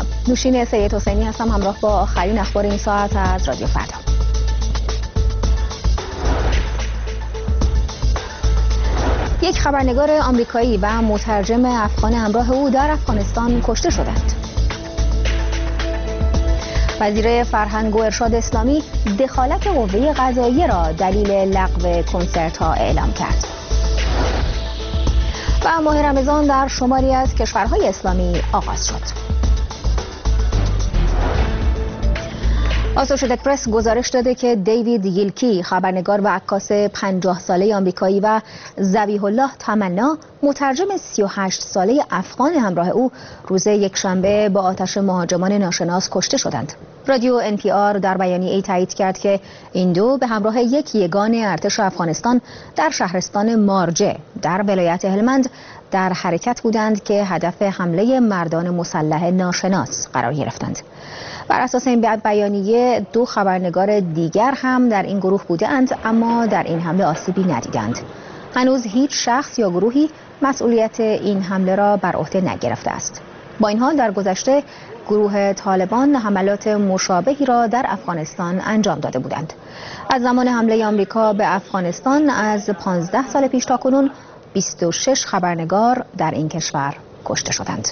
سلام، نوشین سید حسینی هستم همراه با آخرین اخبار این ساعت از رادیو فردا. یک خبرنگار آمریکایی و مترجم افغان همراه او در افغانستان کشته شدند. وزیر فرهنگ و ارشاد اسلامی دخالت قوه قضاییه را دلیل لغو کنسرت‌ها اعلام کرد. و ماه رمضان در شماری از کشورهای اسلامی آغاز شد. آسوشیتد پرس گزارش داده که دیوید ییلکی، خبرنگار و عکاس 50 ساله آمریکایی و ذبیح الله تمنا، مترجم 38 ساله افغان همراه او، روز یکشنبه با آتش مهاجمان ناشناس کشته شدند. رادیو NPR در بیانیه‌ای تایید کرد که این دو به همراه یک یگان ارتش افغانستان در شهرستان مارجه در ولایت هلمند در حرکت بودند که هدف حمله مردان مسلح ناشناس قرار گرفتند. بر اساس این بیانیه دو خبرنگار دیگر هم در این گروه بودند، اما در این حمله آسیبی ندیدند. هنوز هیچ شخص یا گروهی مسئولیت این حمله را بر عهده نگرفته است. با این حال در گذشته گروه طالبان حملات مشابهی را در افغانستان انجام داده بودند. از زمان حمله آمریکا به افغانستان از 15 سال پیش تا کنون 26 خبرنگار در این کشور کشته شدند.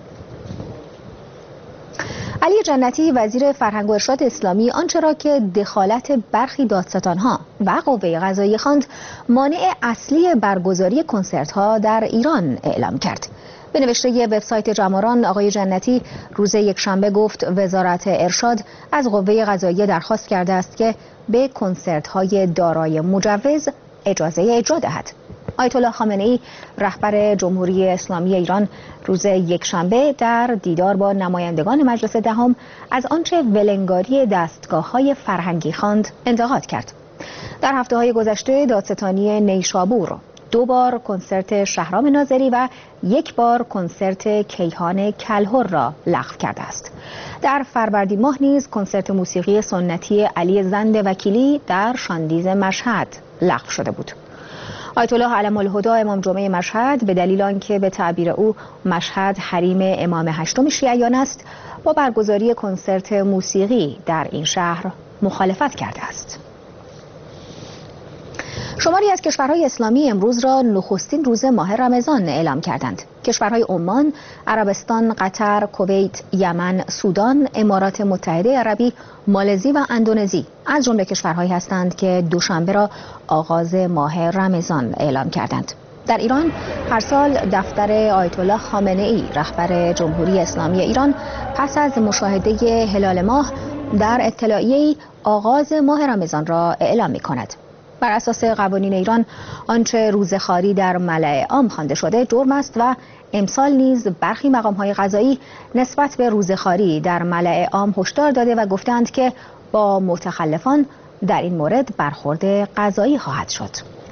علی جنتی، وزیر فرهنگ و ارشاد اسلامی، آنچه را که دخالت برخی دادستانها و قوه قضاییه خواند مانع اصلی برگزاری کنسرت‌ها در ایران اعلام کرد. به نوشته وبسایت جماران، آقای جنتی روز یکشنبه گفت وزارت ارشاد از قوه قضاییه درخواست کرده است که به کنسرت‌های دارای مجوز اجازه اجرا دهد. آیت الله خامنه‌ای، رهبر جمهوری اسلامی ایران، روز یکشنبه در دیدار با نمایندگان مجلس دهم از آنچه ولنگاری دستگاه‌های فرهنگی خواند انتقاد کرد. در هفته‌های گذشته دادستانی نیشابور 2 بار کنسرت شهرام ناظری و 1 بار کنسرت کیهان کلهر را لغو کرده است. در فروردین ماه نیز کنسرت موسیقی سنتی علی زند وکیلی در شاندیز مشهد لغو شده بود. آیت الله علم الهدی امام جمعه مشهد به دلیل آنکه به تعبیر او مشهد حریم امام هشتم شیعیان است، با برگزاری کنسرت موسیقی در این شهر مخالفت کرده است. شماری از کشورهای اسلامی امروز را نخستین روز ماه رمضان اعلام کردند. کشورهای عمان، عربستان، قطر، کویت، یمن، سودان، امارات متحده عربی، مالزی و اندونزی از جمله کشورهایی هستند که دوشنبه را آغاز ماه رمضان اعلام کردند. در ایران هر سال دفتر آیت الله خامنه‌ای، رهبر جمهوری اسلامی ایران، پس از مشاهده هلال ماه در اطلاعیه‌ای آغاز ماه رمضان را اعلام می‌کند. بر اساس قوانین ایران آنچه روزخواری در ملأ عام خوانده شده جرم است و امسال نیز برخی مقام‌های قضایی نسبت به روزخواری در ملأ عام هشدار داده و گفتند که با متخلفان در این مورد برخورد قضایی خواهد شد.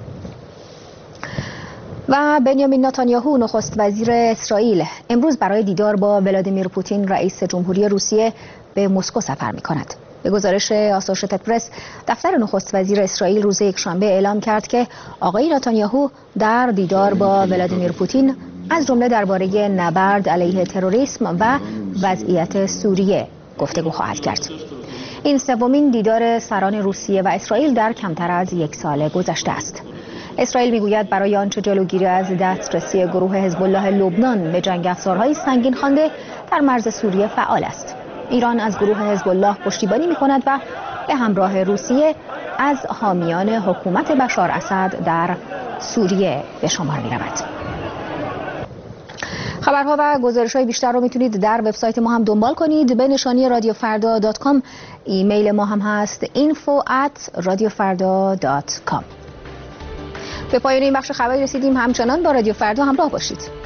و بنیامین نتانیاهو، نخست وزیر اسرائیل، امروز برای دیدار با ولادیمیر پوتین، رئیس جمهوری روسیه، به مسکو سفر می‌کند. به گزارش آسوشیتد پرس، دفتر نخست وزیر اسرائیل روز یکشنبه اعلام کرد که آقای نتانیاهو در دیدار با ولادیمیر پوتین از جمله درباره نبرد علیه تروریسم و وضعیت سوریه گفتگو خواهد کرد. این سومین دیدار سران روسیه و اسرائیل در کمتر از 1 سال گذشته است. اسرائیل میگوید برای آنچه جلوگیری از دسترسی گروه حزب الله لبنان به جنگ افزارهای سنگین خوانده در مرز سوریه فعال است. ایران از گروه حزب الله پشتیبانی می‌کند و به همراه روسیه از حامیان حکومت بشار اسد در سوریه به شمار می‌رود. خبرها و گزارش‌های بیشتر رو میتونید در وبسایت ما هم دنبال کنید به نشانی radiofarda.com. ایمیل ما هم هست info@radiofarda.com. به پایان این بخش خبری رسیدیم. همچنان با رادیو فردا همراه باشید.